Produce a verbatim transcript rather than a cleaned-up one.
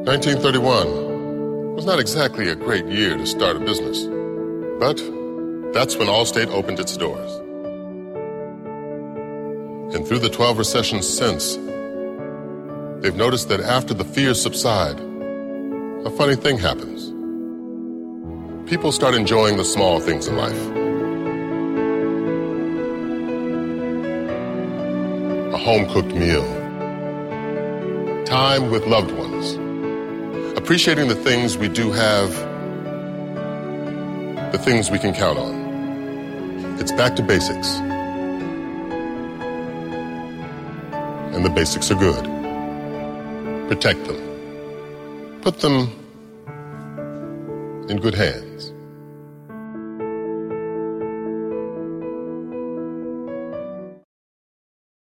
nineteen thirty-one was not exactly a great year to start a business, but that's when Allstate opened its doors. And through the twelve recessions since, they've noticed that after the fears subside, a funny thing happens. People start enjoying the small things in life. A home-cooked meal, time with loved ones, appreciating the things we do have, the things we can count on. It's back to basics. And the basics are good. Protect them. Put them in good hands.